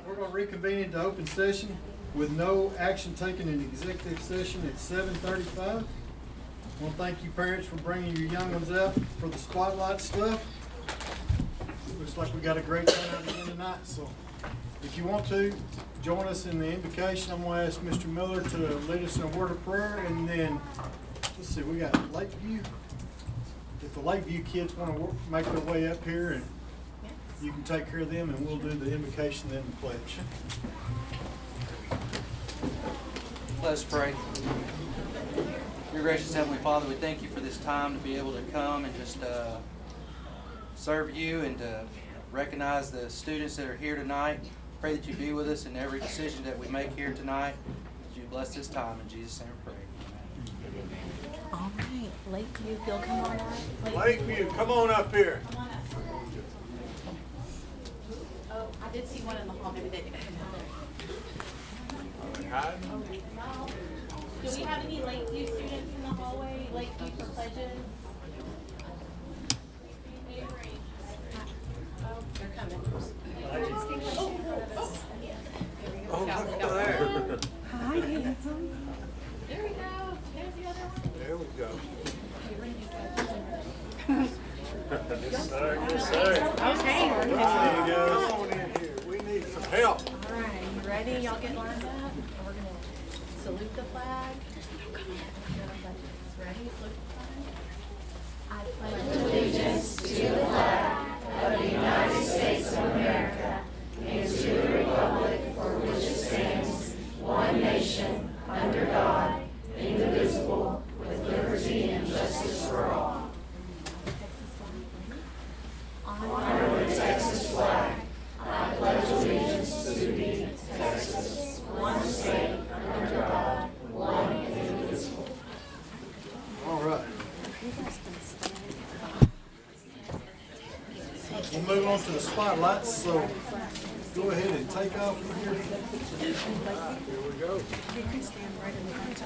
We're going to reconvene into open session with no action taken in executive session at 7:35. I want to thank you parents for bringing your young ones out for the spotlight stuff. Looks like we got a great turnout again tonight, so if you want to join us in the invocation, I'm going to ask Mr. Miller to lead us in a word of prayer, and then let's see, we got Lakeview. If the Lakeview kids want to make their way up here, and you can take care of them, and we'll do the invocation and the pledge. Let us pray. Dear gracious Heavenly Father, we thank you for this time to be able to come and just serve you and to recognize the students that are here tonight. Pray that you be with us in every decision that we make here tonight. That you bless this time. In Jesus' name we pray. All right, Lakeview, if you'll come on up. Lakeview, come on up here. Come on up. Oh, I did see one in the hall. Maybe they didn't come out. Do we have any Lakeview students in the hallway? Lakeview for pledges? Oh, they're coming. Oh, look there. Hi, handsome. There we go. There's the other one. There we go. Yes, sir. Yes, sir. Okay. There you go. Come on in here. We need some help. All right, you ready? Y'all get lined up. And we're going to salute the flag. Ready? Salute the flag. I pledge allegiance to the flag of the United States of America and to the republic for which it stands, one nation, under God, indivisible, with liberty and justice for all. Honor the Texas flag. I pledge allegiance to thee, Texas, one state, under God, one and indivisible. All right. We'll move on to the spotlights, so go ahead and take off from here. Here we go. You can stand right in the front.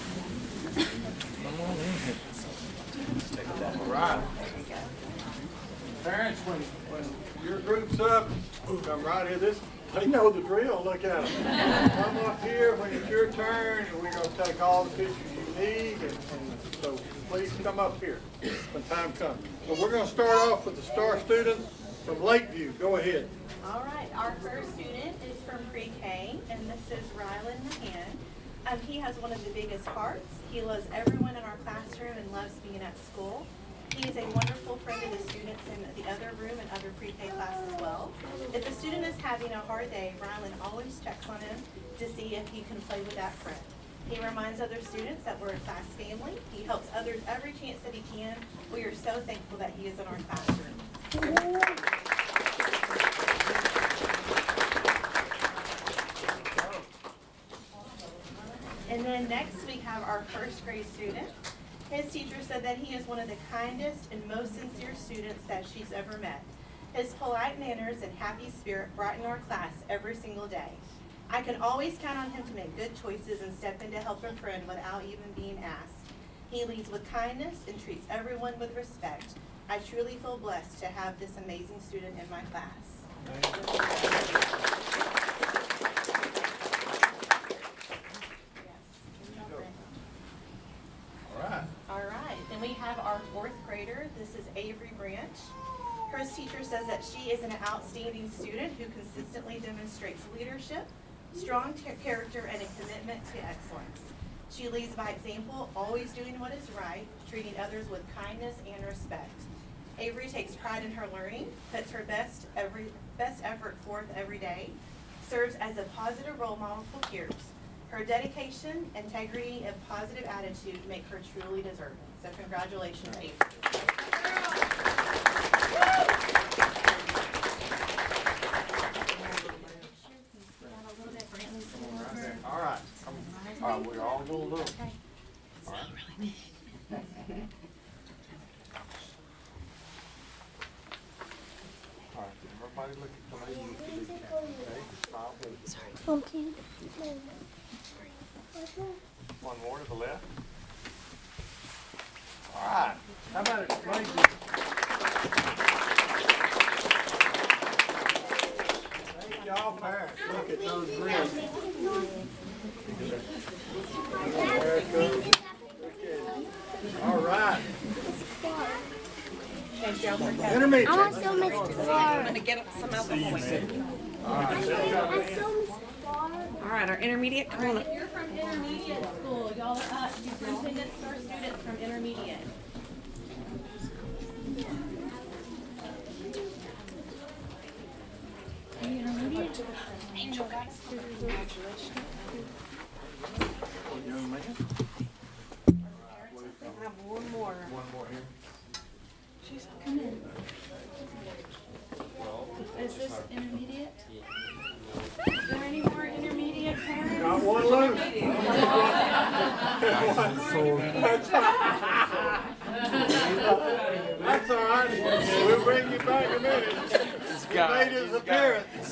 Come on in. All right. Parents, when your group's up, come right here. They know the drill. Look at them. Come up here when it's your turn, and we're going to take all the pictures you need. And so please come up here when time comes. So we're going to start off with the star student from Lakeview. Go ahead. All right, our first student is from pre-K, and this is Rylan Mahan. He has one of the biggest hearts. He loves everyone in our classroom and loves being at school. He is a wonderful friend of the students in the other room and other pre-K class as well. If a student is having a hard day, Rylan always checks on him to see if he can play with that friend. He reminds other students that we're a class family. He helps others every chance that he can. We are so thankful that he is in our classroom. And then next we have our first grade student. His teacher said that he is one of the kindest and most sincere students that she's ever met. His polite manners and happy spirit brighten our class every single day. I can always count on him to make good choices and step in to help a friend without even being asked. He leads with kindness and treats everyone with respect. I truly feel blessed to have this amazing student in my class. All right, then we have our fourth grader. This is Avery Branch. Her teacher says that she is an outstanding student who consistently demonstrates leadership, strong character, and a commitment to excellence. She leads by example, always doing what is right, treating others with kindness and respect. Avery takes pride in her learning, puts her best effort forth every day, serves as a positive role model for peers. Her dedication, integrity, and positive attitude make her truly deserving. So congratulations, Avery. All right. All right, we're all going to look. Okay. It's not really big. All right, everybody look at the lady. Okay, smile. Sorry. Pumpkin. One more to the left. All right. How about it, lady? Thank y'all, parents. look at those ribs. There it goes. All right. Intermediate. I want so much I'm gonna get some out the hallway. All right, our intermediate, come on up. You're from intermediate school. Y'all, superintendents or students from intermediate. Angel, guys. Young man. We have one more. One more here. Is this intermediate? Is there any more intermediate parents? Got one loose. That's all right. We'll bring you back in a minute. He made his appearance.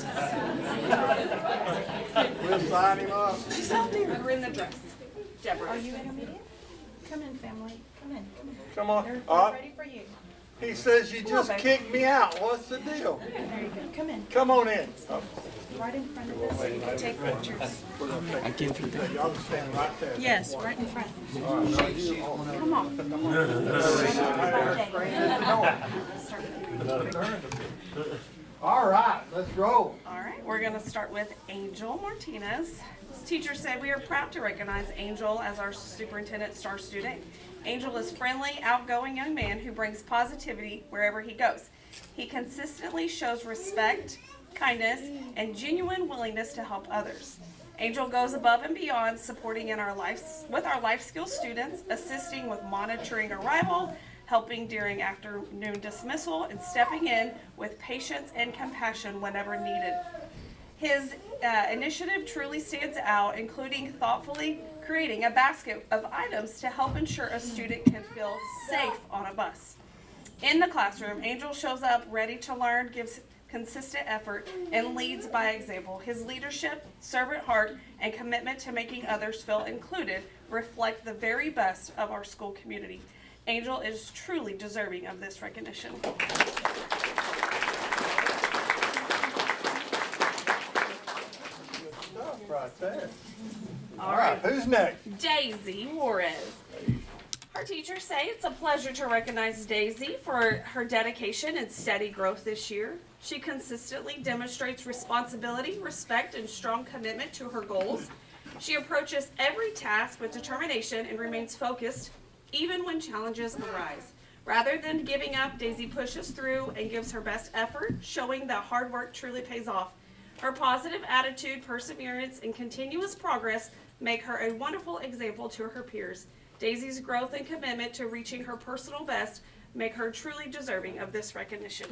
We'll sign him up. She's out there. We're in the dress. Deborah. Are you intermediate? Come in, family. Come in. Come on. They're Up. ready for you. He says you just kicked me out. What's the deal? There you go. Come in. Come on in. Right in front of us so you can take pictures. Y'all can stand right there. Yes, right in front. Come on. All right, let's roll. All right, we're gonna start with Angel Martinez. This teacher said we are proud to recognize Angel as our superintendent star student. Angel is a friendly, outgoing young man who brings positivity wherever he goes. He consistently shows respect, kindness, and genuine willingness to help others. Angel goes above and beyond, supporting in our with our life skills students, assisting with monitoring arrival, helping during afternoon dismissal, and stepping in with patience and compassion whenever needed. His initiative truly stands out, including thoughtfully creating a basket of items to help ensure a student can feel safe on a bus. In the classroom, Angel shows up ready to learn, gives consistent effort, and leads by example. His leadership, servant heart, and commitment to making others feel included reflect the very best of our school community. Angel is truly deserving of this recognition. Right there. All right, Who's next? Daisy Juarez. Our teachers say it's a pleasure to recognize Daisy for her dedication and steady growth this year. She consistently demonstrates responsibility, respect, and strong commitment to her goals. She approaches every task with determination and remains focused even when challenges arise. Rather than giving up, Daisy pushes through and gives her best effort, showing that hard work truly pays off. Her positive attitude, perseverance, and continuous progress make her a wonderful example to her peers. Daisy's growth and commitment to reaching her personal best make her truly deserving of this recognition.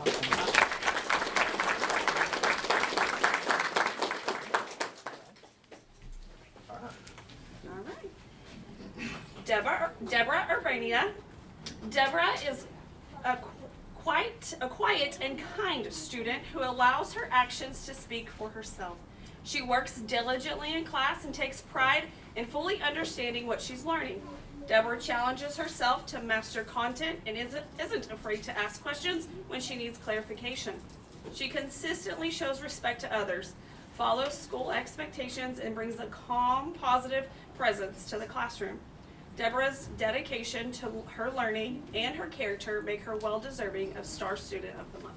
All right. Deborah Urbania. Deborah is a quiet and kind student who allows her actions to speak for herself. She works diligently in class and takes pride in fully understanding what she's learning. Deborah challenges herself to master content and isn't afraid to ask questions when she needs clarification. She consistently shows respect to others, follows school expectations, and brings a calm, positive presence to the classroom. Deborah's dedication to her learning and her character make her well deserving of Star Student of the Month.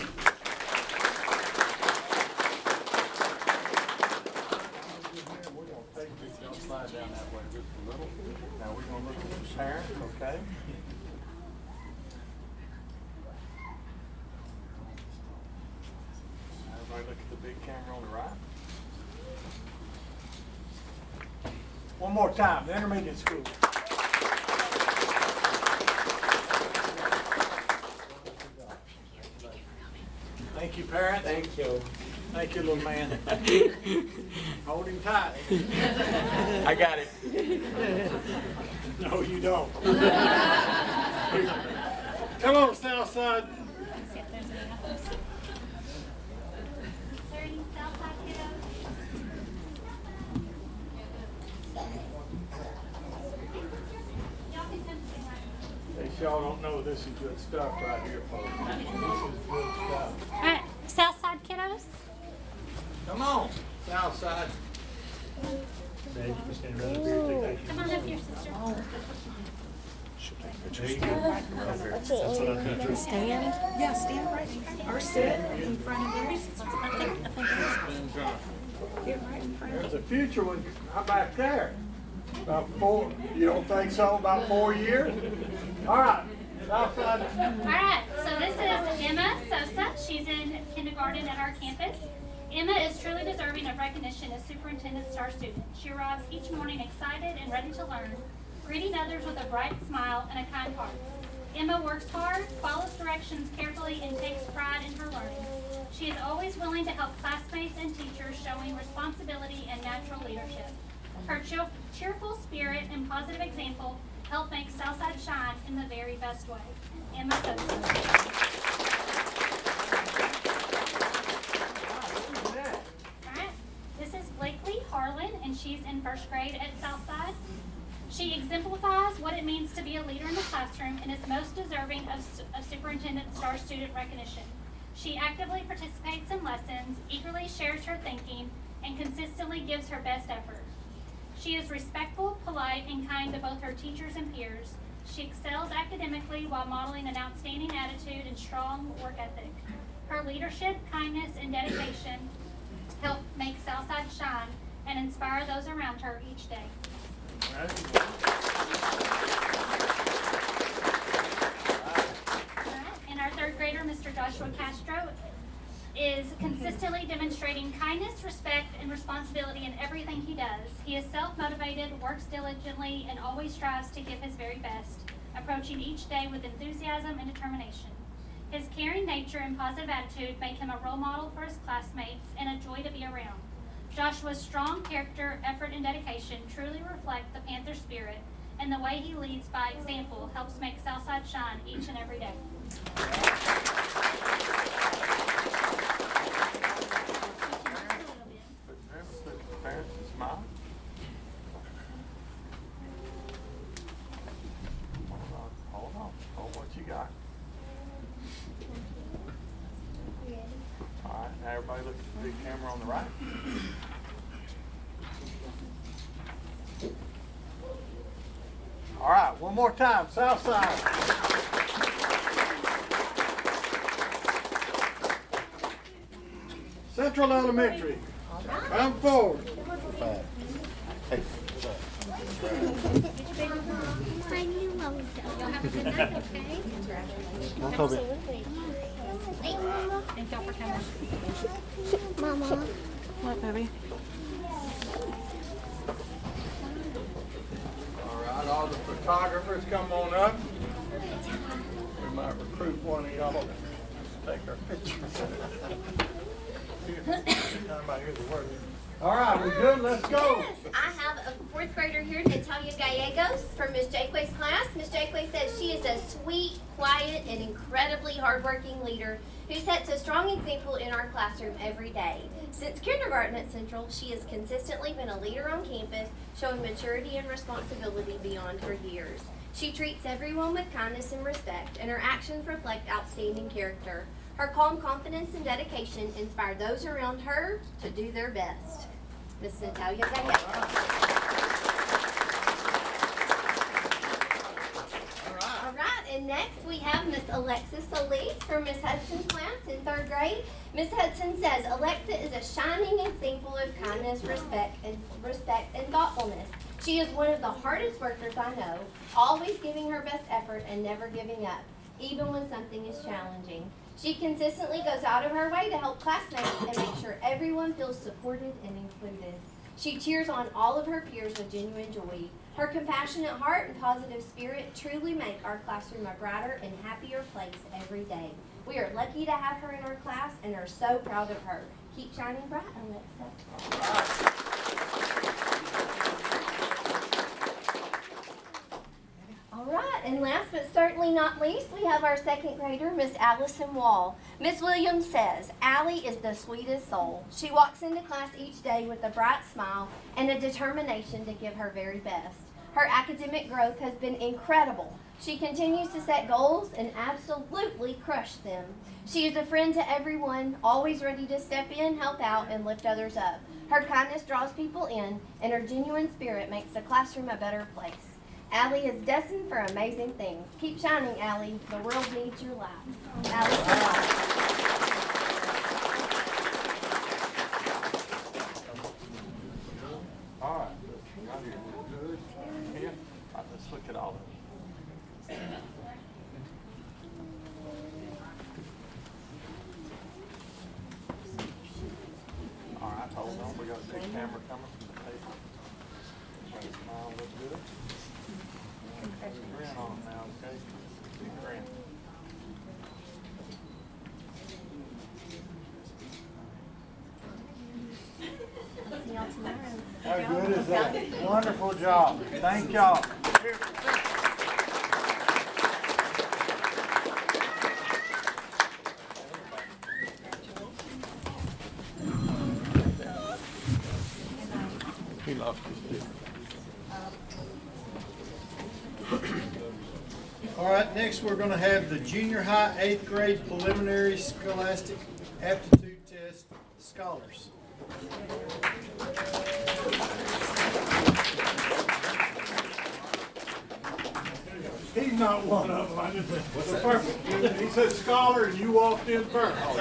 We're going to take this, y'all slide down that way just a little. Now we're going to look at the parents, okay? Everybody look at the big camera on the right. One more time, the intermediate school. Thank you, parents. Thank you. Thank you, little man. Hold him tight. I got it. No, you don't. Come on, Southside. Y'all don't know this is good stuff right here, folks. This is good stuff. Southside kiddos? Come Come on, south side. Dave, you can stand right up here and take that. Come on up here, sister. There you go. That's what I'm doing. Yeah, stand right or sit in front of theirs. Get right in front of There's a future one back there. About 4, you don't think so? About 4 years? All right, south side. All right, so this is Emma Sosa. She's in kindergarten at our campus. Emma is truly deserving of recognition as Superintendent Star Student. She arrives each morning excited and ready to learn, greeting others with a bright smile and a kind heart. Emma works hard, follows directions carefully, and takes pride in her learning. She is always willing to help classmates and teachers, showing responsibility and natural leadership. Her cheerful spirit and positive example help make Southside shine in the very best way. Emma Sosa. Alright, this is Blakely Harlan, and she's in first grade at Southside. She exemplifies what it means to be a leader in the classroom and is most deserving of Superintendent Star Student recognition. She actively participates in lessons, eagerly shares her thinking, and consistently gives her best effort. She is respectful, polite, and kind to both her teachers and peers. She excels academically while modeling an outstanding attitude and strong work ethic. Her leadership, kindness, and dedication help make Southside shine and inspire those around her each day. Alright, and our third grader, Mr. Joshua Castro, is consistently demonstrating kindness, respect, and responsibility in everything he does. He is self-motivated, works diligently, and always strives to give his very best, approaching each day with enthusiasm and determination. His caring nature and positive attitude make him a role model for his classmates and a joy to be around. Joshua's strong character, effort, and dedication truly reflect the Panther spirit, and the way he leads by example helps make Southside shine each and every day. Parents and smile. Hold what you got. All right, now everybody look at the big camera on the right. All right, one more time, south side. Central Elementary. Come forward. Tiny logo. Y'all have a good night, okay? Absolutely. Thank y'all for coming. Mama. What, baby? All right, all the photographers come on up. We might recruit one of y'all to take our picture. All right, we good? Let's go. Yes, I have a fourth grader here, Natalia Gallegos, from Miss Jaquay's class. Miss Jaquay says she is a sweet, quiet, and incredibly hardworking leader who sets a strong example in our classroom every day. Since kindergarten at Central, she has consistently been a leader on campus, showing maturity and responsibility beyond her years. She treats everyone with kindness and respect, and her actions reflect outstanding character. Her calm confidence and dedication inspire those around her to do their best. Miss Natalia Gallegos. All right, and next we have Miss Alexis Solis from Miss Hudson's class in third grade. Miss Hudson says Alexa is a shining example of kindness, respect, and thoughtfulness. She is one of the hardest workers I know, always giving her best effort and never giving up, even when something is challenging. She consistently goes out of her way to help classmates and make sure everyone feels supported and included. She cheers on all of her peers with genuine joy. Her compassionate heart and positive spirit truly make our classroom a brighter and happier place every day. We are lucky to have her in our class and are so proud of her. Keep shining bright, Alexa. All right, and last but certainly not least, we have our second grader, Miss Allison Wall. Miss Williams says, Allie is the sweetest soul. She walks into class each day with a bright smile and a determination to give her very best. Her academic growth has been incredible. She continues to set goals and absolutely crush them. She is a friend to everyone, always ready to step in, help out, and lift others up. Her kindness draws people in, and her genuine spirit makes the classroom a better place. Allie is destined for amazing things. Keep shining, Allie. The world needs your light. Allie, All right, right here. Good. Here. All right, let's look at all of them. All right, hold on. We got a big camera coming from the table. Try to smile, look good. Grin on them now, okay? Big grin. see y'all tomorrow. How good is that? Wonderful job. Thank y'all. He lost his stick. All right, next we're going to have the junior high 8th grade preliminary scholastic aptitude test scholars. He's not one of them. I just said, the first, he said scholar and you walked in first. Oh,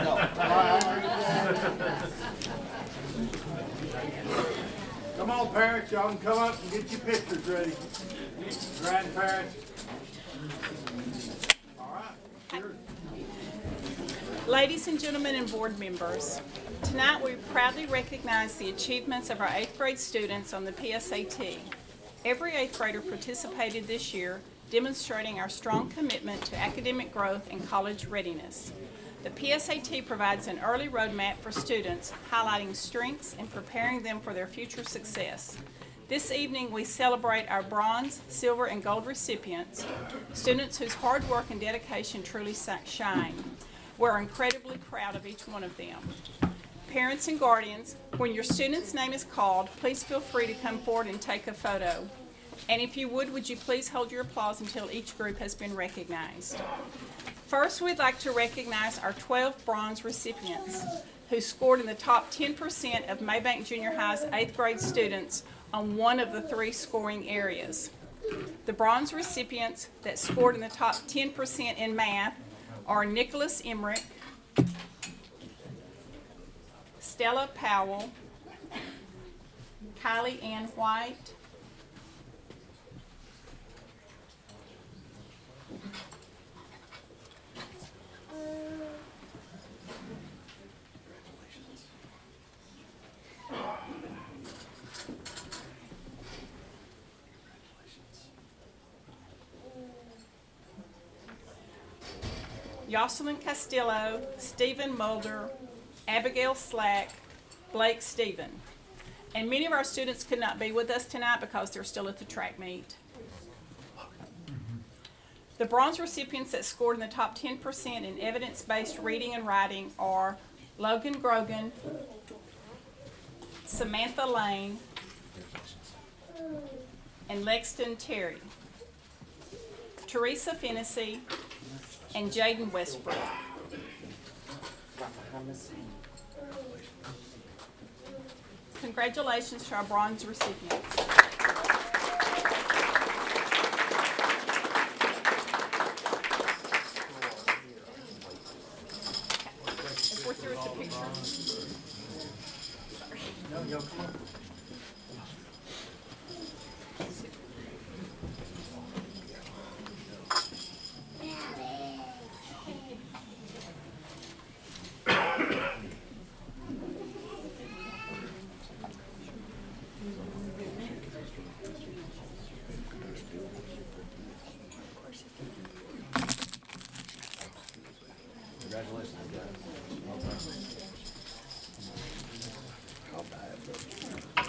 no. Come on, parents, y'all can come up and get your pictures ready. Grandparents. All right. Sure. Ladies and gentlemen and board members, tonight we proudly recognize the achievements of our 8th grade students on the PSAT. Every 8th grader participated this year, demonstrating our strong commitment to academic growth and college readiness. The PSAT provides an early roadmap for students, highlighting strengths and preparing them for their future success. This evening we celebrate our bronze, silver, and gold recipients, students whose hard work and dedication truly shine. We're incredibly proud of each one of them. Parents and guardians, when your student's name is called, please feel free to come forward and take a photo. And if you would you please hold your applause until each group has been recognized. First, we'd like to recognize our 12 bronze recipients who scored in the top 10% of Maybank Junior High's 8th grade students on one of the 3 scoring areas. The bronze recipients that scored in the top 10% in math are Nicholas Emmerich, Stella Powell, Kylie Ann White, Jocelyn Castillo, Stephen Mulder, Abigail Slack, Blake Stephen. And many of our students could not be with us tonight because they're still at the track meet. The bronze recipients that scored in the top 10% in evidence-based reading and writing are Logan Grogan, Samantha Lane, and Lexton Terry. Teresa Fennessy and Jaden Westbrook. Congratulations to our bronze recipients. If we're through with the picture. No, come on. Congratulations, guys. Well done. How bad,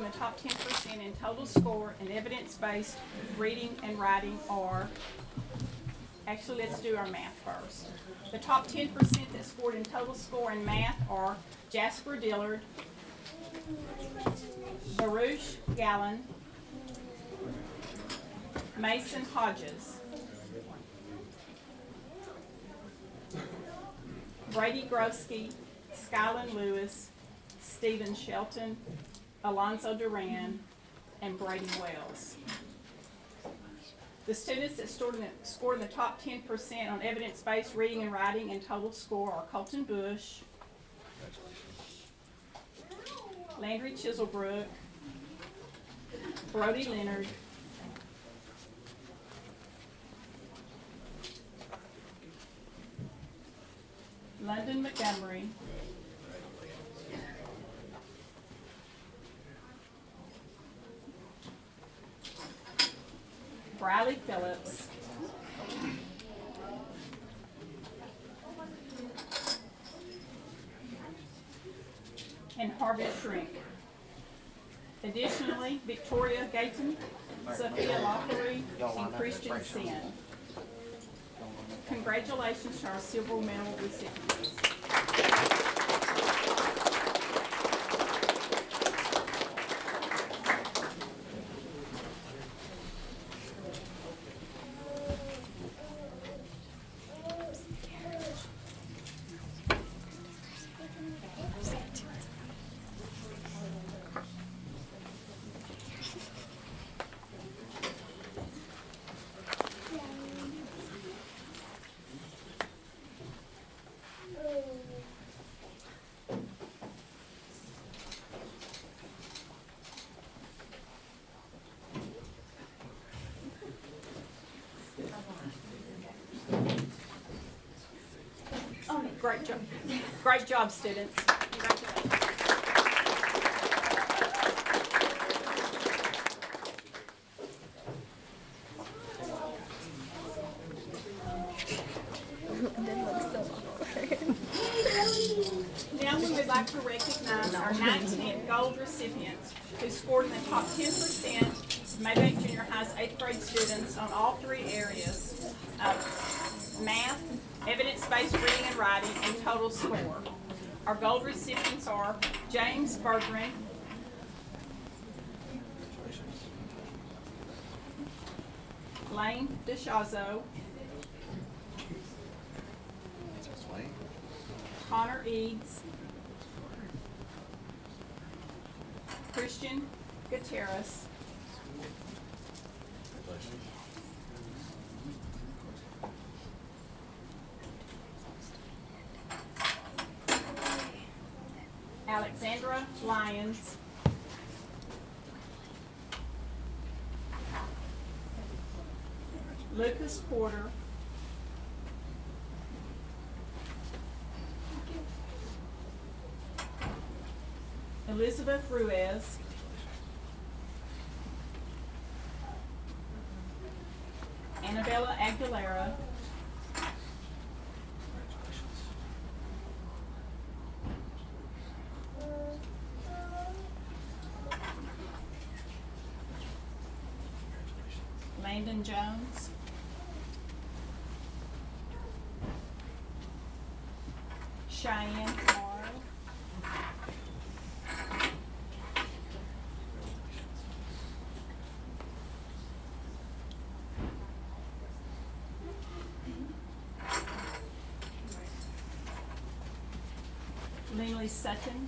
the top 10% in total score in evidence-based reading and writing are, actually, let's do our math first. The top 10% that scored in total score in math are Jasper Dillard, Baruch Gallen, Mason Hodges, Brady Grosky, Skyland Lewis, Stephen Shelton, Alonzo Duran, and Brady Wells. The students that scored in the top 10% on evidence-based reading and writing and total score are Colton Bush, Landry Chiselbrook, Brody Leonard, London Montgomery, Briley Phillips, and Harvey Shrink. Additionally, Victoria Gayton, Sophia Lockery, and Christian Sin. Congratulations to our silver medal recipients. Great job. Great job, students. Congratulations. Now we would like to recognize our 19 gold recipients who scored in the top 10% Maybank Junior High's 8th grade students on all three areas of math, evidence-based reading and writing, and total score. Our gold recipients are James Bergren, Lane DeShazo, Connor Eads, Christian Gutierrez, Alexandra Lyons, Lucas Porter, Elizabeth Ruiz, Annabella Aguilera, Landon Jones, Cheyenne Morrow, Lily Sutton,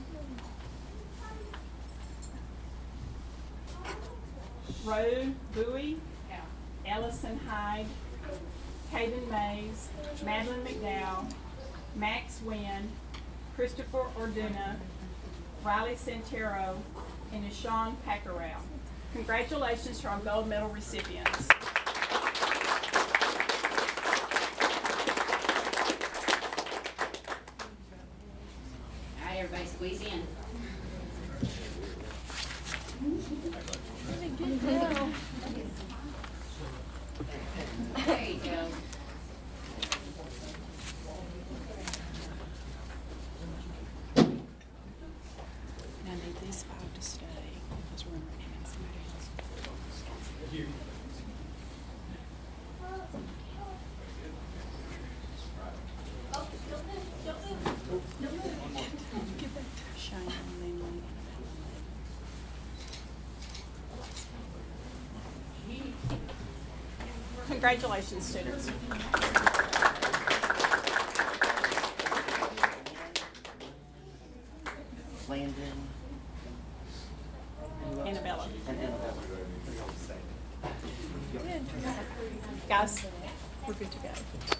Roe Bowie, Ellison Hyde, Caden Mays, Madeline McDowell, Max Wynn, Christopher Orduna, Riley Santero, and Ishan Packerell. Congratulations to our gold medal recipients. All right, everybody squeeze in. There you go. Now I need these 5 to stay because we're you. Congratulations, students. Landon. Annabella. And Annabella. Guys, we're good to go.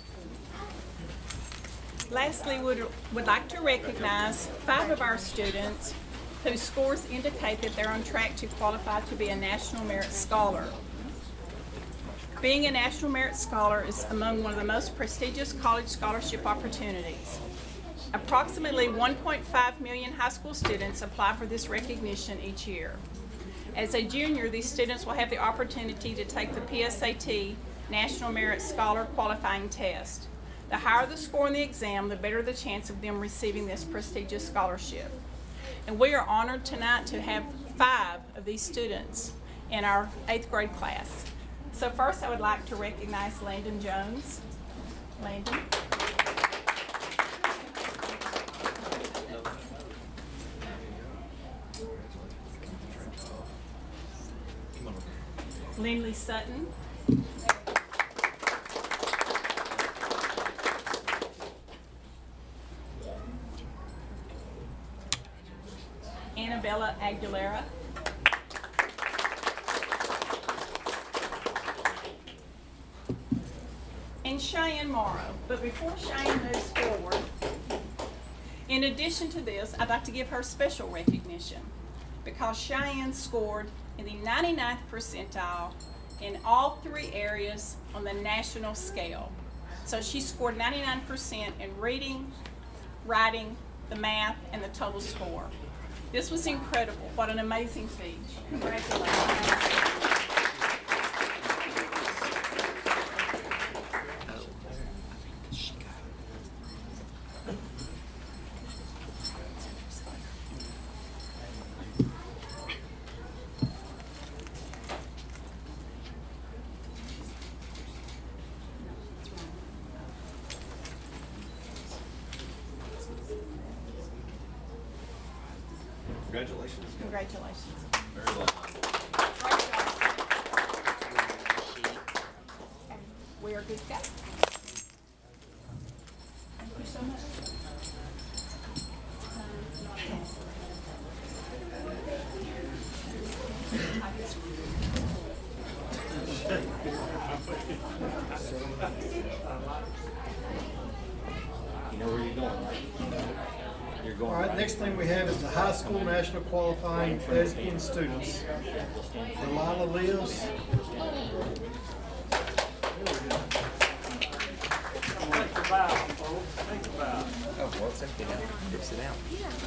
Lastly, would like to recognize 5 of our students whose scores indicate that they're on track to qualify to be a National Merit Scholar. Being a National Merit Scholar is among one of the most prestigious college scholarship opportunities. Approximately 1.5 million high school students apply for this recognition each year. As a junior, these students will have the opportunity to take the PSAT National Merit Scholar Qualifying Test. The higher the score in the exam, the better the chance of them receiving this prestigious scholarship. And we are honored tonight to have 5 of these students in our 8th grade class. So first I would like to recognize Landon Jones. Landon. Lindley Sutton. Annabella Aguilera. And Cheyenne Morrow. But before Cheyenne moves forward, in addition to this, I'd like to give her special recognition because Cheyenne scored in the 99th percentile in all 3 areas on the national scale. So she scored 99% in reading, writing, the math, and the total score. This was incredible. What an amazing feat. Congratulations. Congratulations. Congratulations. Very well done. Great job. We are good to go. Thank you so much. You know where you're going, right? You're going All right, right. next thing we have is the high school national qualifying thespian students. Delilah Lives. Take the bow, folks. Take the bow. Oh, well, it's empty now. Just sit down.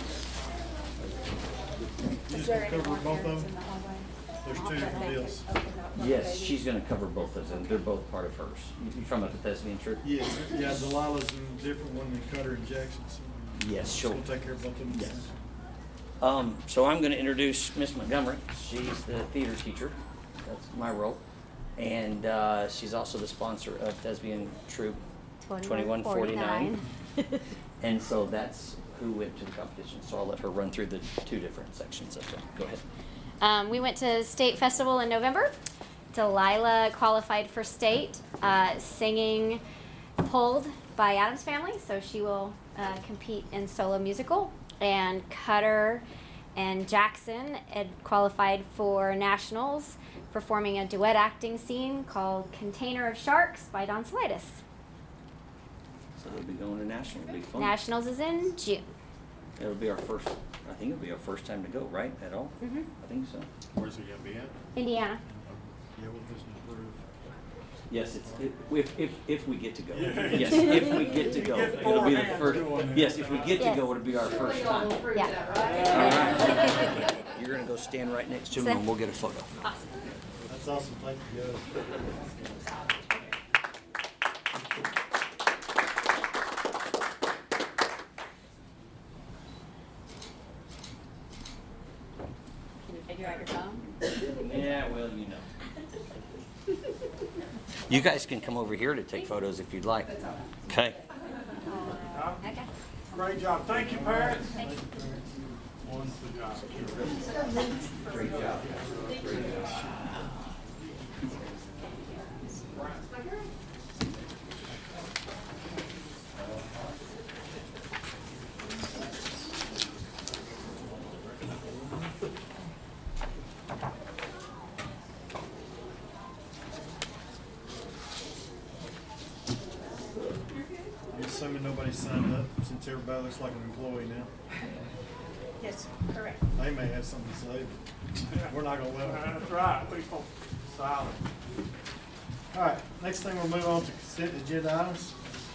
You just gonna cover both of them? There's 2 different deals. Yes, she's gonna cover both of them. They're both part of hers. You talking about the thespian trip? Yes, yeah, Delilah's in a different one than Cutter and Jackson. So Yes, she'll sure. take care of both of them. at the Yes. same time. So I'm gonna introduce Miss Montgomery. She's the theater teacher. That's my role. And she's also the sponsor of Thespian Troop 2149. And so that's who went to the competition. So I'll let her run through the 2 different sections of it. Go ahead. We went to state festival in November. Delilah qualified for state, singing pulled by Addams Family, so she will compete in solo musical. And Cutter and Jackson had qualified for nationals, performing a duet acting scene called Container of Sharks by Don Salidas. So they'll be going to national. It'll be fun. Nationals is in June. It'll be our first, I think it'll be our first time to go, right, at all? Mm-hmm. I think so. Where's it gonna be at? Indiana. Yeah, we'll just improve. Yes, if we get to go. Yes, if we get to go. It'll be the first, yes, if we get to go, it'll be our first time. Yeah. All right. You're gonna go stand right next to him and we'll get a photo. Awesome. That's awesome, thank you guys. Can you figure out your phone? Yeah, well, you know. You guys can come over here to take photos if you'd like. Okay. Okay. Great job. Thank you, parents. Wonderful job. Great job. Great job. I'm assuming nobody signed up since everybody looks like an employee now. Yes, correct. They may have something to say, but we're not gonna let them. That's right. People silent. All right, next thing we'll move on to consent agenda items.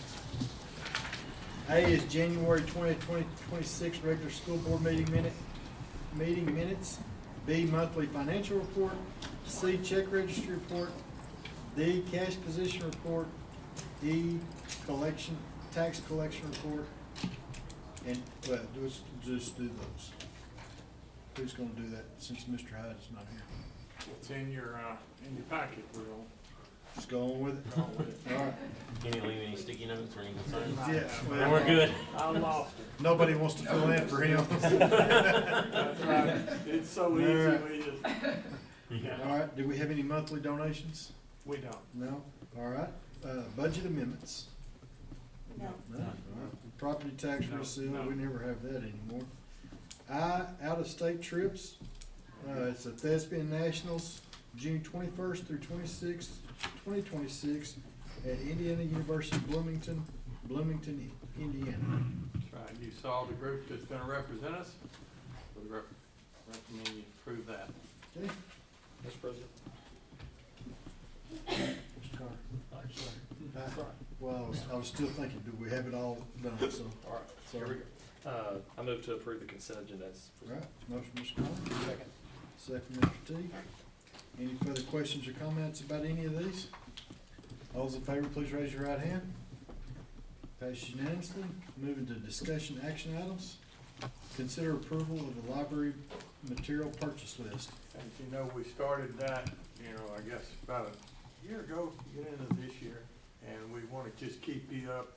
A is January 20, 2026 regular school board meeting minutes. B, monthly financial report. C, check registry report. D, cash position report. E, tax collection report. And, well, just do those. Who's gonna do that since Mr. Hyde is not here? It's in your packet, we're on. Just go on with it? Go on with it. All right. Can you leave any sticky notes or any concerns? Yeah, well, We're good. I lost it. nobody wants to fill in for him. That's right. It's so easy, All right. we just, Yeah. All right, do we have any monthly donations? we don't. No? All right, budget amendments? No. No, all right. Property tax No, resale, no. we never have that anymore. I, out-of-state trips, it's the Thespian Nationals, June 21st through 26th, 2026, at Indiana University, Bloomington, Indiana. That's right. You saw the group that's gonna represent us. We recommend you approve that. Okay, Mr. President. Mr. Carter. Well, I was still thinking, do we have it all done, so. All right, here we go. I move to approve the consent agenda as All right, motion, Mr. Carter. Second, Mr. T. Any further questions or comments about any of these? All those in favor, please raise your right hand. Passes unanimously. Moving to discussion action items. Consider approval of the library material purchase list. As you know, we started that, I guess about a year ago, get into this year, and we wanna just keep you up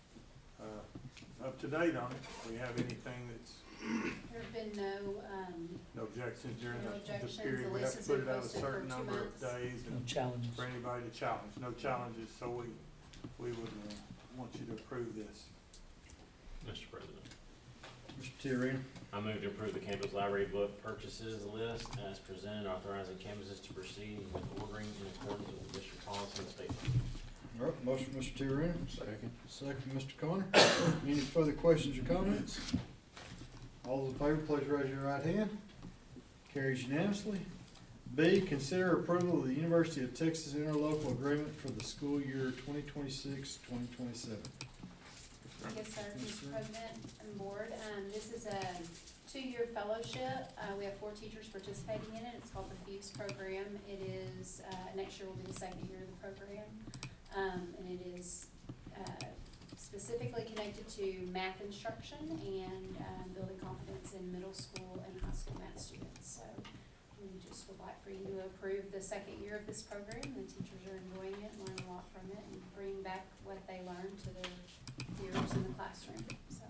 to date on it. We have anything that's There have been no objections during No the objections. period. The We list have has to put been it out a posted for certain 2 number of months. days and challenges. for anybody to challenge. No challenges, so we would want you to approve this. Mr. President. Mr. Tiarena. I move to approve the campus library book purchases list as presented, authorizing campuses to proceed with ordering in accordance with the district policy and state. All right, motion, Mr. Tiarena. Second, Mr. Connor. Any further questions or comments? All those in favor, please raise your right hand. Carries unanimously. B, consider approval of the University of Texas interlocal agreement for the school year 2026-2027. Yes, sir, Mr. President and Board. This is a 2-year fellowship. We have 4 teachers participating in it. It's called the FUSE program. It is, next year will be the 2nd year of the program. And it is specifically connected to math instruction and building confidence in middle school and high school math students. So we just would like for you to approve the 2nd year of this program. The teachers are enjoying it, learning a lot from it, and bring back what they learned to their peers in the classroom. So.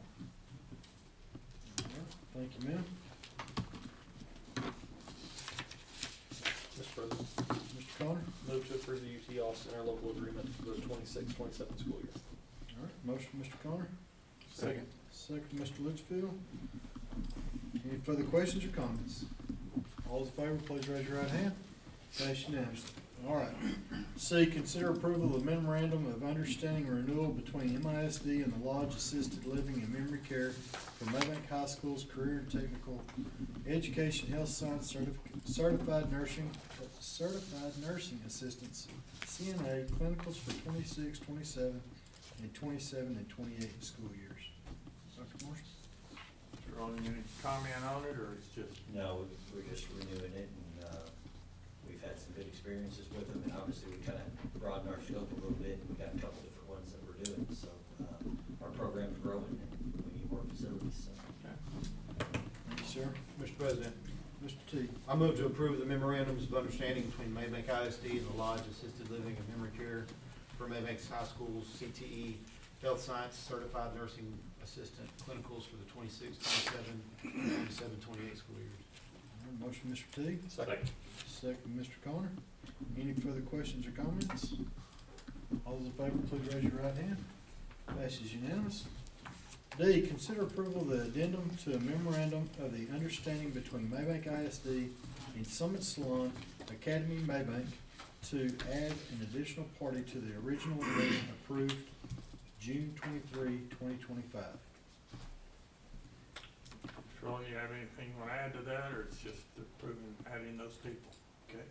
Thank you, ma'am. Mr. President, Mr. Connor. move to approve the UT Austin interlocal agreement for the 26-27 school year. All right, motion, Mr. Connor. Second. Second, Mr. Litchfield. Any further questions or comments? All those in favor, please raise your right hand. Pass unanimously. All right. C, consider approval of memorandum of understanding and renewal between MISD and the Lodge Assisted Living and Memory Care for Mabank High School's Career and Technical Education Health Science Certified Nursing Assistants, CNA, clinicals for 26, 27, and 27 and 28 school years. Dr. Morrison? Mr. Ronan, any comment on it, or it's just? No, we're just renewing it, and we've had some good experiences with them, and obviously we kind of broadened our scope a little bit, and we got a couple different ones that we're doing, so our program's growing, and we need more facilities, so. Thank you, sir. Mr. President, Mr. T. I move to approve the memorandums of understanding between Maybank ISD and the Lodge Assisted Living and Memory Care for Maybank's High School's CTE Health Science Certified Nursing Assistant Clinicals for the 26, 27, 27, 28 school years. All right, motion, Mr. T. Second. Second, Mr. Connor. Any further questions or comments? All those in favor, please raise your right hand. Passes unanimous. D, consider approval of the addendum to a memorandum of the understanding between Maybank ISD and Summit Salon Academy Maybank to add an additional party to the original agreement approved June 23, 2025. Ron, you have anything you want to add to that, or it's just approving, adding those people? Okay.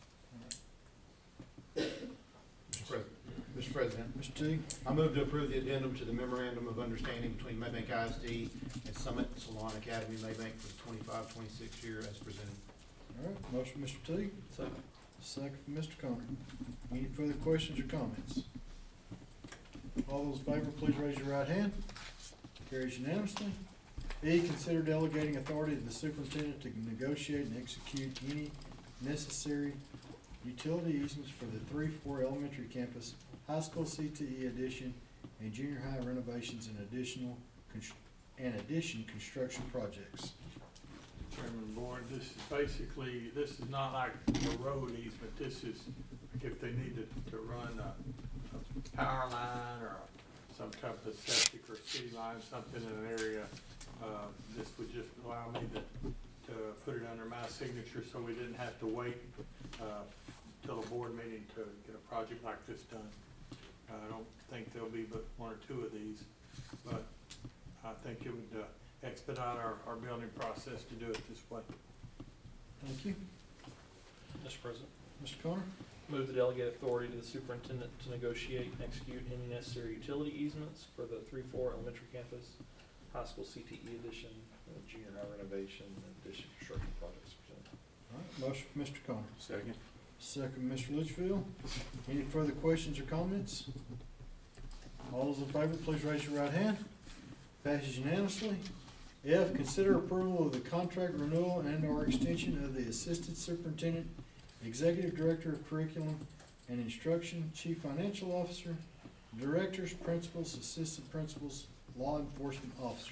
Mr. President. Mr. T. I move to approve the addendum to the memorandum of understanding between Maybank ISD and Summit Salon Academy Maybank for the 25-26 year as presented. All right, motion, Mr. T. Second. Second from Mr. Connor. Any further questions or comments? All those in favor, please raise your right hand. Carries unanimously. E, consider delegating authority to the superintendent to negotiate and execute any necessary utility easements for the 3-4 elementary campus, high school CTE addition, and junior high renovations and addition construction projects. Chairman Board, this is basically, this is not like a road easement. This is if they needed to run a power line or some type of septic or city line, something in an area. This would just allow me to put it under my signature so we didn't have to wait till a board meeting to get a project like this done. I don't think there'll be but one or two of these, but I think it would expedite our building process to do it this way. Thank you. Mr. President. Mr. Connor? Move to delegate authority to the superintendent to negotiate and execute any necessary utility easements for the 3-4 elementary campus, high school CTE addition, junior high renovation, and addition construction projects presented. All right, motion from Mr. Connor. Second. Second, Mr. Litchfield. Any further questions or comments? All those in favor, please raise your right hand. Passes unanimously. F, consider approval of the contract renewal and/or extension of the Assistant Superintendent, Executive Director of Curriculum and Instruction, Chief Financial Officer, Directors, Principals, Assistant Principals, Law Enforcement Officer.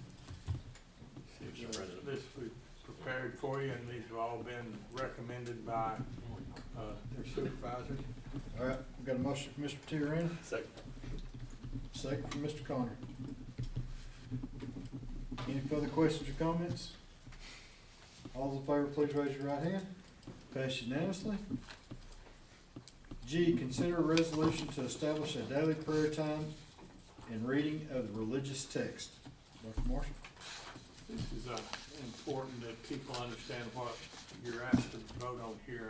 This we prepared for you, and these have all been recommended by their supervisors. All right, we've got a motion from Mr. Tiernan. Second. Second from Mr. Connor. Any further questions or comments? All those in favor, please raise your right hand. Passed unanimously. G, consider a resolution to establish a daily prayer time and reading of the religious text. Dr. Marshall? This is important that people understand what you're asked to vote on here.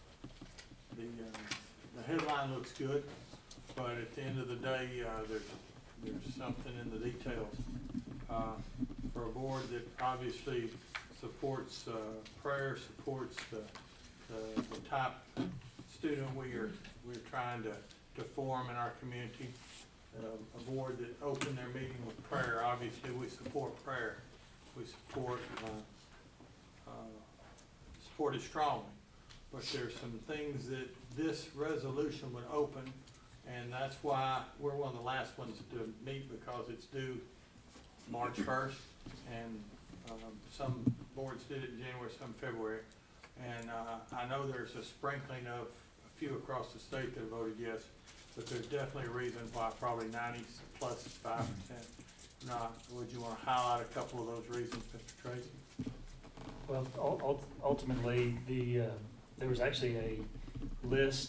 The headline looks good, but at the end of the day, there's something in the details. For a board that obviously supports prayer, supports the type student we're trying to form in our community, a board that opened their meeting with prayer. Obviously, we support prayer. We support it strongly, but there's some things that this resolution would open, and that's why we're one of the last ones to meet, because it's due March 1st, and some boards did it in January, some February, and I know there's a sprinkling of a few across the state that voted yes, but there's definitely a reason why probably 90+5% not. Would you want to highlight a couple of those reasons, Mr. Tracy? Well, ultimately, there was actually a list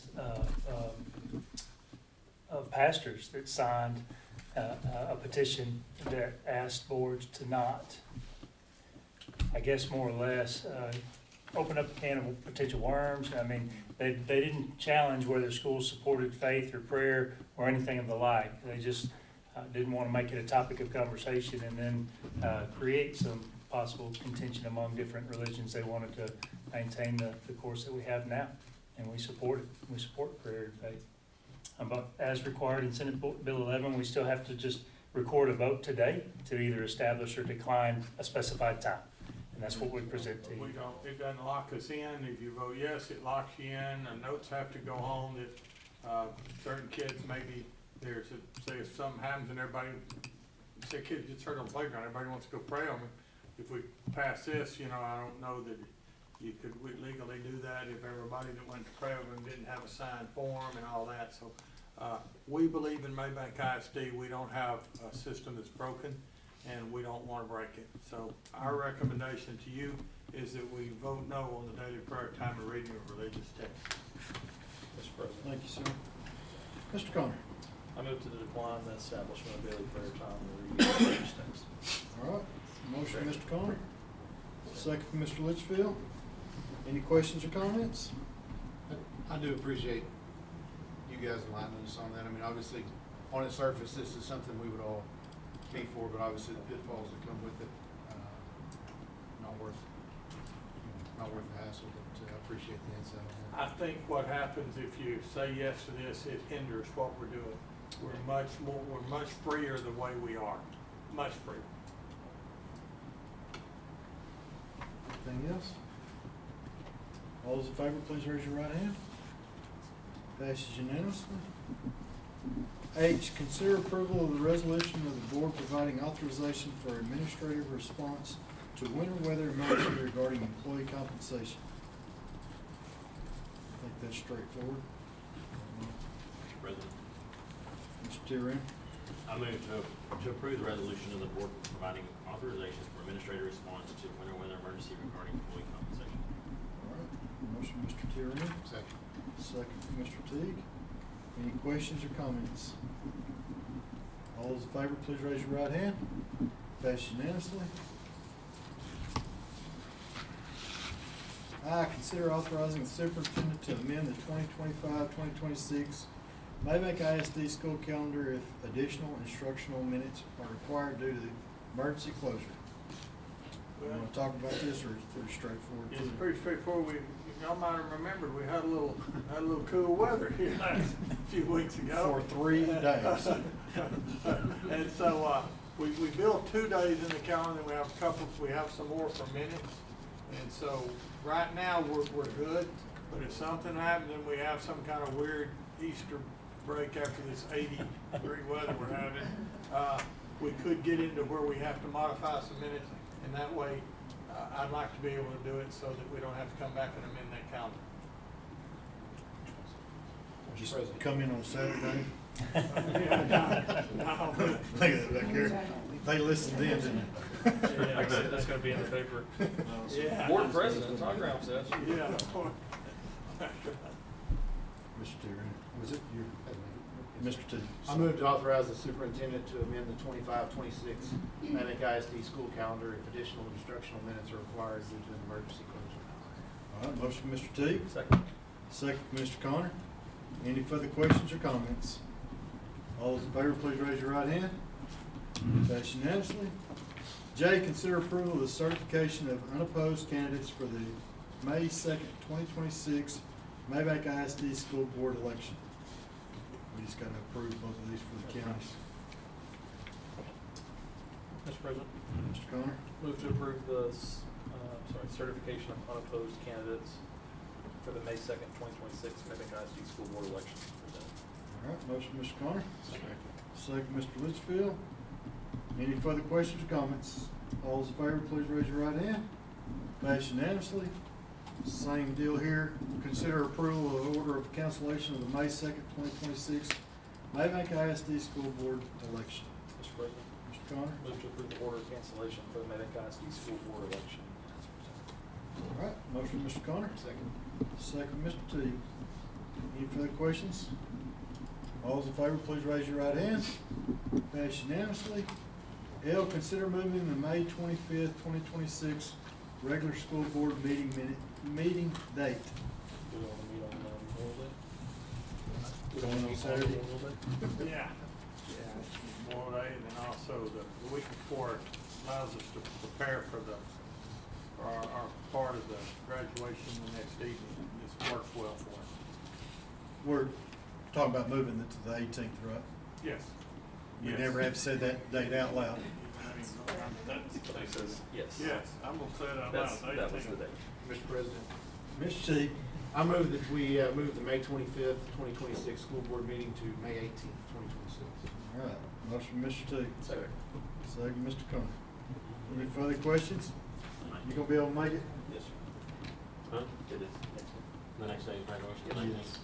of pastors that signed a petition that asked boards to not, I guess more or less, open up a can of potential worms. I mean, they didn't challenge whether schools supported faith or prayer or anything of the like. They just didn't want to make it a topic of conversation and then create some possible contention among different religions. They wanted to maintain the course that we have now, and we support it. We support prayer and faith. But as required in Senate Bill 11, we still have to just record a vote today to either establish or decline a specified time. and that's what we present to you. We don't, it doesn't lock us in. If you vote yes, it locks you in. Notes have to go home that, certain kids, maybe there's a, say if something happens and everybody, say kids gets hurt on the playground, everybody wants to go pray on them. If we pass this, you know, I don't know that you could legally do that if everybody that went to pray on them didn't have a signed form and all that. So, we believe in Maybank ISD. We don't have a system that's broken, and we don't want to break it. So our recommendation to you is that we vote no on the daily prayer time and reading of religious text. Mr. President. Thank you, sir. Mr. Connor. I move to decline the establishment of daily prayer time and reading of religious text. All right, motion, Mr. Connor. Second from Mr. Litchfield. Any questions or comments? I do appreciate you guys enlightening us on that. I mean, obviously, on its surface, this is something we would all be for, but obviously the pitfalls that come with it, not worth the hassle, but I appreciate the insight on that. I think what happens if you say yes to this, it hinders what we're doing. We're much freer the way we are, much freer. Anything else? All those in favor, please raise your right hand. Passes unanimously. H, consider approval of the resolution of the board providing authorization for administrative response to winter weather emergency regarding employee compensation. I think that's straightforward. Mr. President, Mr. Tyrone. I move to approve the resolution of the board providing authorization for administrative response to winter weather emergency regarding employee compensation. All right, motion, Mr. Tyrone. Second. Second from Mr. Teague. Any questions or comments? All those in favor, please raise your right hand. Pass unanimously. I, consider authorizing the superintendent to amend the 2025-2026 Maybank ISD school calendar if additional instructional minutes are required due to the emergency closure. You want to talk about this, or it's pretty straightforward? It's pretty straightforward. Y'all might have remembered we had a little cool weather here last few weeks ago. For 3 days. And so, we built 2 days in the calendar, and we have some more for minutes. And so, right now, we're good, but if something happens and we have some kind of weird Easter break after this 80-degree weather we're having, we could get into where we have to modify some minutes, and that way, I'd like to be able to do it so that we don't have to come back and amend that calendar. Just come in on Saturday. No. Look at that back here. They listened in, didn't they? Yeah, that's gonna be in the paper. Yeah. Board president, Todd Graham says. Yeah. Mr. Tyrone, was it you? Mr. T. I move to authorize the superintendent to amend the 25-26 Maybank ISD school calendar if additional instructional minutes are required due to an emergency closure. All right, motion from Mr. Teague. Second. Second from Mr. Connor. Any further questions or comments? All those in favor, please raise your right hand. Pass unanimously. J, consider approval of the certification of unopposed candidates for the May 2nd, 2026 Maybank ISD School Board election. We just got to approve both of these for the counties. Mr. President, Mr. Connor. move to approve the, certification of unopposed candidates for the May 2nd, 2026 Maybank ISD School Board election presented. All right, motion, Mr. Connor. Second, Mr. Litchfield. Any further questions or comments? All those in favor, please raise your right hand. Pass unanimously. Same deal here. Consider approval of order of cancellation of the May 2nd, 2026 Maybank ISD School Board election. Mr. President, Mr. Connor. move to approve the order of cancellation for the Maybank ISD School Board election as presented. All right, motion, Mr. Connor. Second. Second, Mr. T. Any further questions? All those in favor, please raise your right hand. Pass unanimously. L, consider moving the May 25th, 2026 regular school board meeting date. Do we want to meet on Memorial Day? Going on Saturday? Yeah. Yeah, Memorial Day, and then also the week before allows us to prepare for our part of the graduation the next evening. This works well for us. We're talking about moving it to the 18th, right? Yes. You Yes. never have said that date out loud. He says yes. Yes, I'm gonna say it out That's- loud. that was the day. Mr. President, Mr. T, I move that we move the May 25th, 2026 school board meeting to May 18th, 2026. all right, motion from Mr. T. Second. Second, Mr. Carter. Any further questions? You gonna be able to make it? Yes, sir. Huh? It is. The next day, is graduation. Yes.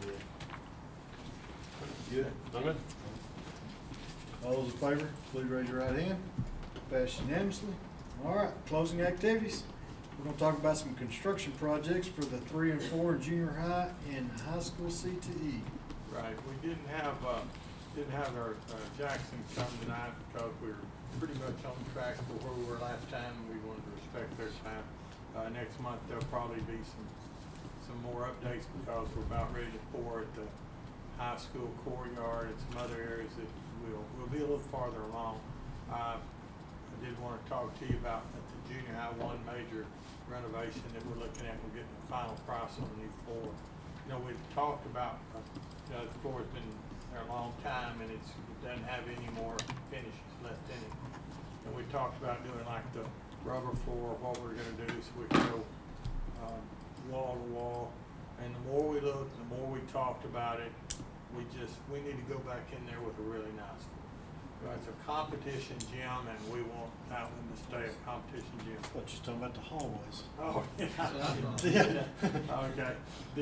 Yeah. Good. I'm good. All those in favor, please raise your right hand. Passed unanimously. All right, closing activities. We're gonna talk about some construction projects for the 3 and 4 in junior high and high school CTE. Right, we didn't have our Jackson come tonight because we were pretty much on track for where we were last time. We wanted to respect their time. Next month, there'll probably be some more updates because we're about ready to pour at the high school courtyard and some other areas that we'll be a little farther along. I did want to talk to you about at the junior high, one major renovation that we're looking at. We're getting the final price on the new floor. You know, we've talked about, the floor's been there a long time and it doesn't have any more finishes left in it. And we talked about doing like the rubber floor, what we're gonna do, so we can go, wall to wall. And the more we looked, the more we talked about it, we need to go back in there with a really nice floor. It's a competition gym and we want that one to stay a competition gym. But you're talking about the hallways. Oh, Yeah. Okay,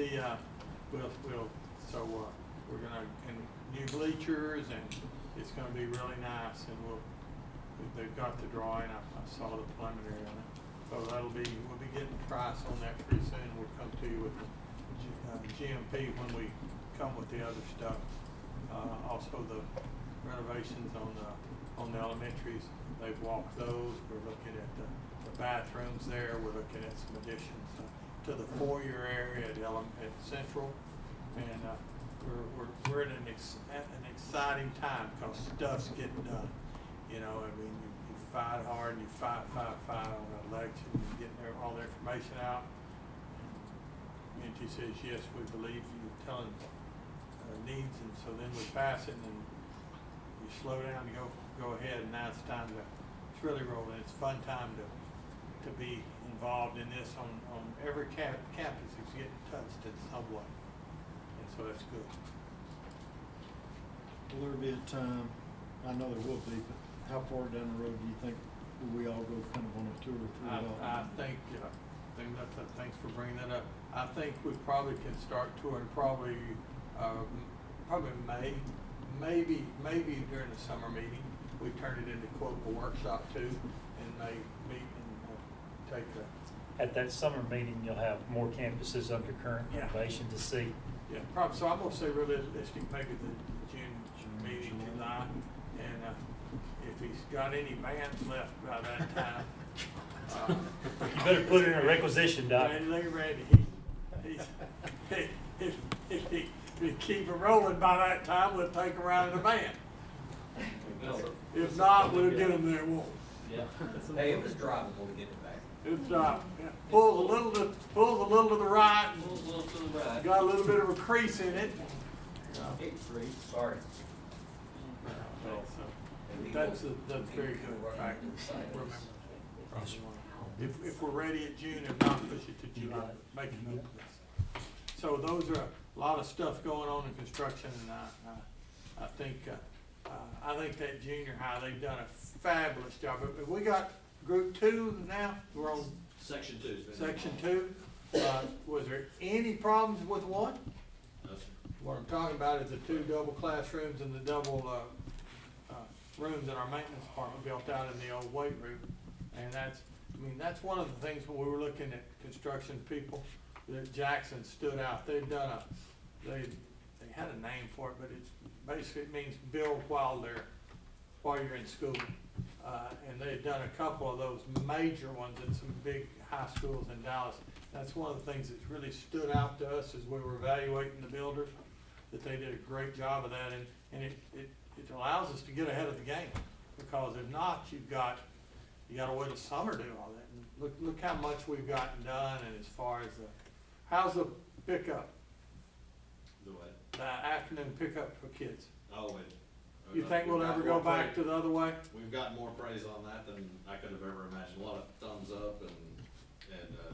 we're gonna, and new bleachers, and it's gonna be really nice, and they've got the drawing, I saw the preliminary on it. So we'll be getting a price on that pretty soon. We'll come to you with the GMP when we come with the other stuff. Also the renovations on the elementaries, they've walked those. We're looking at the bathrooms there. We're looking at some additions to the foyer area at Central, and we're at an exciting time because stuff's getting done. You know, I mean, you fight hard, and you fight on an election, you're getting all the information out. Unity says, yes, we believe you, telling needs, and so then we pass it, and then you slow down and go ahead, and now it's time it's really rolling. It's a fun time to be involved in this on every campus. It's getting touched in some way, and so that's good. Will there be a time, I know there will be, but how far down the road do you think will we all go kind of on a tour through it all? I think thanks for bringing that up. I think we probably can start touring probably May, maybe during the summer meeting. We turn it into quote a workshop too, and may meet and take the. At that summer meeting, you'll have more campuses under current renovation to see. Yeah, probably. So I'm gonna say realistic, maybe the June meeting, July, and if he's got any bands left by that time. You better put in a requisition, Doc. Randy, if he keep it rolling by that time, we'll take him around in the van. If not, we'll get him there, won't we? Yeah. Hey, it was drivable to get it back. It's not. Yeah. Pulls a little to the right. Pulls a little to the right. Got a little bit of a crease in it. Sorry. That's very good. In fact, remember. If we're ready at June, if not, push it to July, make it up. So those are a lot of stuff going on in construction, and I think that junior high, they've done a fabulous job. But we got group 2 now. We're on Section 2. Section 2. Was there any problems with one? No, sir. What I'm talking about is the 2 double classrooms and the double rooms that our maintenance department built out in the old weight room. And that's one of the things when we were looking at construction people that Jackson stood out. They've done they had a name for it, but it means build while you're in school. And they've done a couple of those major ones at some big high schools in Dallas. That's one of the things that's really stood out to us as we were evaluating the builders, that they did a great job of that, and it allows us to get ahead of the game, because if not, you got to wait till summer to do all that. And look how much we've gotten done, and as far as how's the pickup? The what? The afternoon pickup for kids. Oh, you think we'll ever go back to the other way? We've got more praise on that than I could have ever imagined. A lot of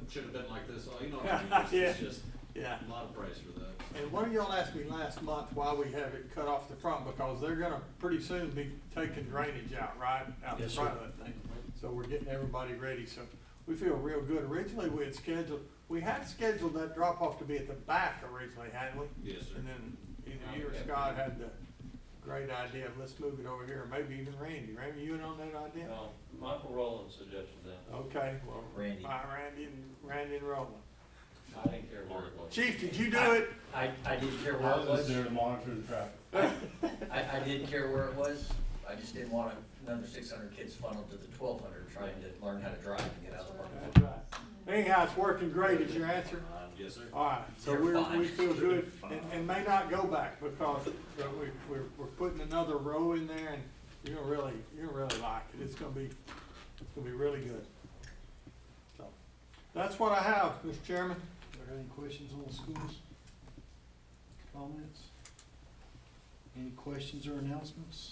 should have been like this, you know what I mean? It's just Yeah. a lot of praise for that. And one of y'all asked me last month why we have it cut off the front, because they're gonna pretty soon be taking drainage out, right, out the Yes, front sir. of that thing. So we're getting everybody ready, so we feel real good. Originally, we had scheduled that drop off to be at the back originally, hadn't we? Yes, sir. And then either you or Scott had the great idea of let's move it over here, or maybe even Randy. Randy, you in on that idea? Michael Rowland suggested that. Okay, well, Randy. Randy and Roland. I didn't care where it was. Chief, did you do it? I didn't care where it was. there to monitor the traffic. I didn't care where it was. I just didn't want another 600 kids funneled to the 1,200 trying to learn how to drive and get out of the park. That's right. Anyhow, it's working great, is your answer? Yes, sir. All right, so You're fine. we feel good, and may not go back, because we're putting another row in there, and you're gonna really like it. It's gonna be really good. So, that's what I have, Mr. Chairman. Are there any questions on the schools? Comments? Any questions or announcements?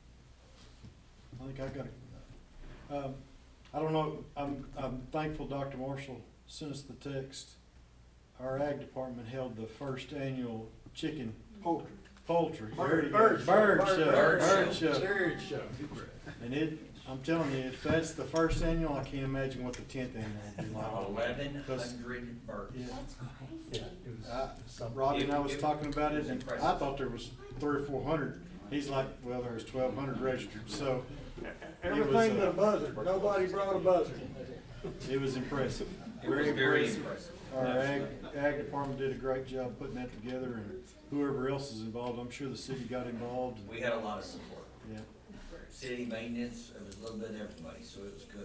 I think I got it. I don't know, I'm thankful Dr. Marshall sent us the text. Our ag department held the first annual chicken poultry. Bird show. And I'm telling you, if that's the first annual, I can't imagine what the 10th annual will be like. 1,100 birds. Yeah. Robbie and I was talking about it, and I thought there was 300 or 400. He's like, well, there's 1,200 registered, so. Everything but a buzzard. Nobody brought a buzzard. It was impressive. It was very impressive. Our ag department did a great job putting that together, and whoever else is involved, I'm sure the city got involved. We had a lot of support. Yeah. City maintenance, it was a little bit of everybody, so it was good.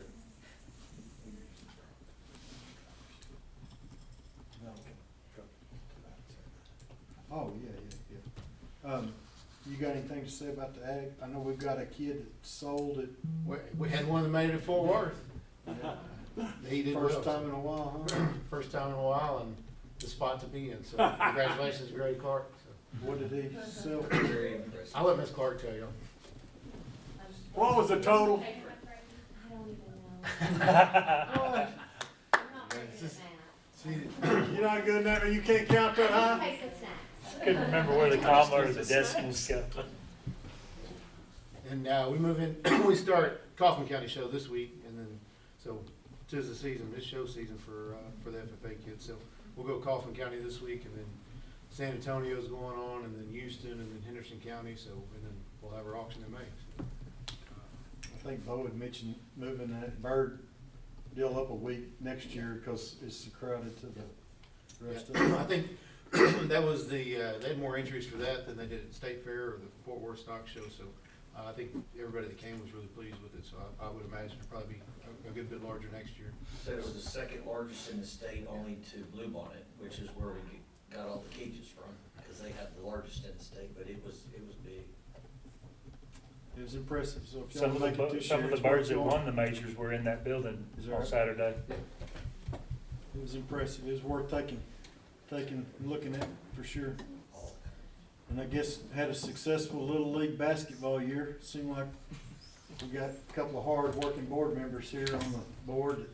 Oh, yeah. You got anything to say about the ag? I know we've got a kid that sold it. We had one that made it in Fort Worth. He did First well. time in a while, huh? First time in a while, and the spot to be in, so congratulations, Greg Clark. So. What did he sell? Very impressive. I'll let Ms. Clark tell you. What was the total? You're not good enough, you can't count that high? Couldn't remember where the comma or the decimals go. And we move in, we start Kaufman County show this week, and then, so, 'tis the season, this show season for the FFA kids. So we'll go Kaufman County this week, and then San Antonio's going on, and then Houston, and then Henderson County, so, and then we'll have our auction in May. I think Bo had mentioned moving that bird deal up a week next year because it's crowded to the rest of it. I think that was they had more entries for that than they did at State Fair or the Fort Worth Stock Show, so I think everybody that came was really pleased with it, so I would imagine it'll probably be a good bit larger next year. Said it was the second largest in the state, only to Bluebonnet, which is where we got all the cages from, because they have the largest in the state, but it was big. It was impressive, so if Some y'all of make it this some year, of the it's birds that worth won going. the majors were in that building Is that on right? Saturday. It was impressive. It was worth looking at for sure. And I guess had a successful Little League basketball year. Seemed like we got a couple of hard-working board members here on the board.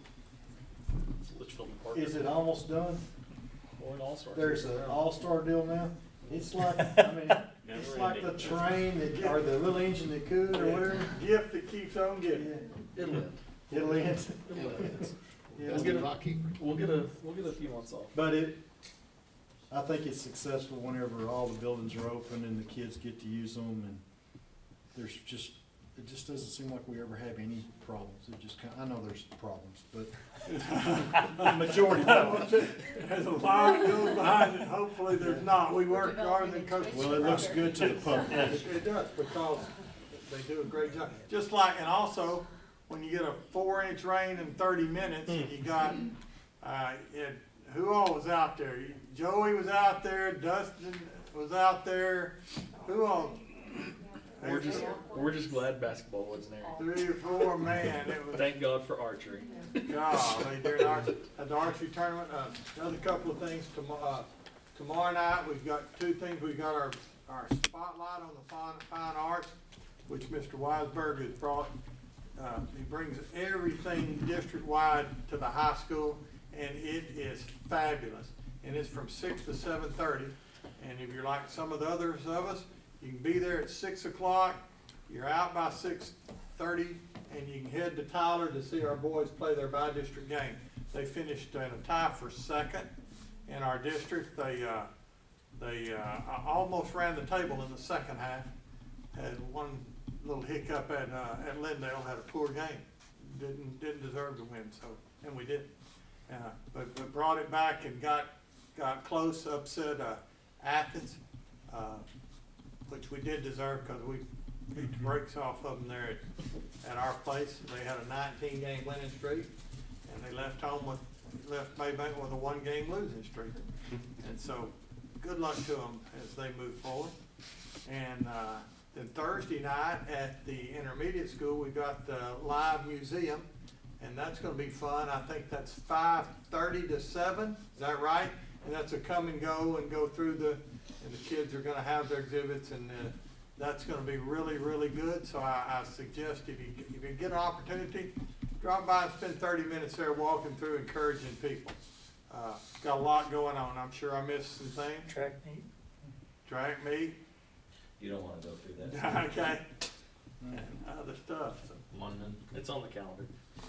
Is it almost done? Or an all-star. There's an all-star deal now. It's like, I mean, it's like the train that, or the little engine that could, or whatever. Gift that keeps on giving. It'll end. It'll end. Yeah, we'll get a few months off. But I think it's successful whenever all the buildings are open and the kids get to use them, and it just doesn't seem like we ever have any problems. I know there's problems, but the majority don't. There's a lot that goes behind it, hopefully there's not. We work harder than coaches. Well, it looks good to the public. It does, because they do a great job. Just like, and also, when you get a 4-inch rain in 30 minutes, and you got, who all was out there? Joey was out there, Dustin was out there, who all? We're just glad basketball wasn't there. 3 or 4, man, it was. Thank God for archery. Golly, during at the archery tournament, another couple of things, tomorrow night, we've got 2 things. We've got our spotlight on the fine arts, which Mr. Weisberg has brought. He brings everything district-wide to the high school. and it is fabulous. And it's from 6 to 7:30. And if you're like some of the others of us, you can be there at 6 o'clock. You're out by 6:30, and you can head to Tyler to see our boys play their bi-district game. They finished in a tie for second in our district. They almost ran the table in the second half. Had one little hiccup at Lindale. Had a poor game. Didn't deserve to win. So, and we did. But brought it back and got close. Upset Athens, which we did deserve because we beat the brakes off of them there at our place. They had a 19-game winning streak, and they left Maybank with a 1-game losing streak. And so, good luck to them as they move forward. And then Thursday night at the intermediate school, we got the live museum, and that's going to be fun. I think that's 5:30 to 7. Is that right? And that's a come and go through and the kids are going to have their exhibits, and that's going to be really, really good. So I suggest if you get an opportunity, drop by and spend 30 minutes there walking through, encouraging people. Got a lot going on. I'm sure I missed some things. Track meet. You don't want to go through that. Okay. And other stuff. So. London. It's on the calendar.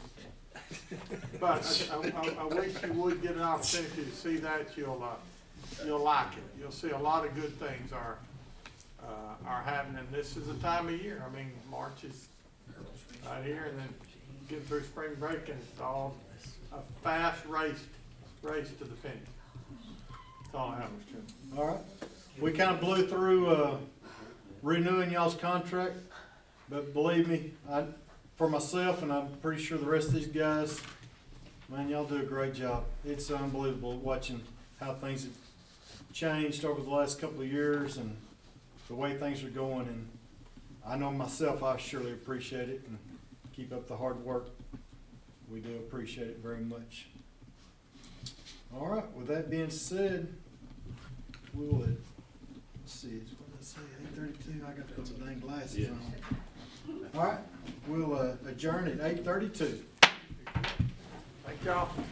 But I wish you would get an opportunity to see that. You'll like it. You'll see a lot of good things are happening. This is the time of year. I mean, March is right here, and then get through spring break, and it's all a fast race to the finish. That's all I have, Mr. Chairman. All right. We kind of blew through renewing y'all's contract, but believe me, for myself, and I'm pretty sure the rest of these guys, man, y'all do a great job. It's unbelievable watching how things have changed over the last couple of years and the way things are going. And I know myself, I surely appreciate it, and keep up the hard work. We do appreciate it very much. All right, with that being said, we will, let's see, what did I say, 8:32? I got to put my dang glasses on. All right, we'll adjourn at 8:32. Thank y'all.